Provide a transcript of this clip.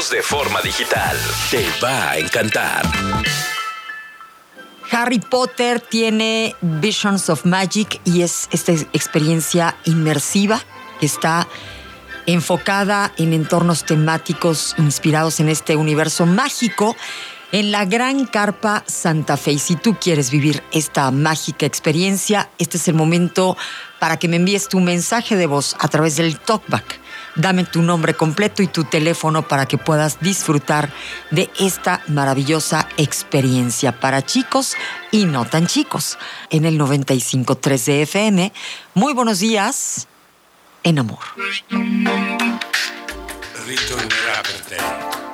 libros de forma digital. Te va a encantar. Harry Potter tiene Visions of Magic y es esta experiencia inmersiva que está enfocada en entornos temáticos inspirados en este universo mágico en la Gran Carpa Santa Fe. Y si tú quieres vivir esta mágica experiencia, este es el momento para que me envíes tu mensaje de voz a través del TalkBack. Dame tu nombre completo y tu teléfono para que puedas disfrutar de esta maravillosa experiencia para chicos y no tan chicos. En el 95.3 de FM. Muy buenos días en amor. Ritornerà per te.